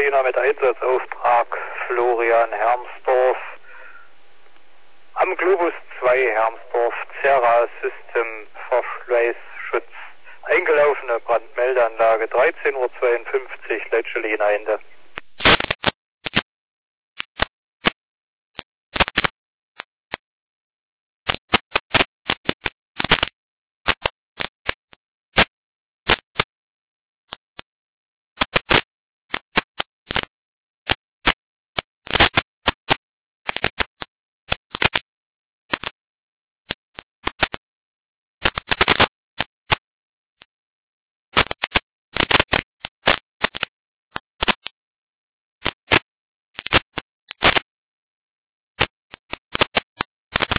Leccelina mit Einsatzauftrag Florian Hermsdorf. Am Globus 2 Hermsdorf, Cera System Verschleißschutz. Eingelaufene Brandmeldeanlage 13:52 Uhr, Leccelina Ende.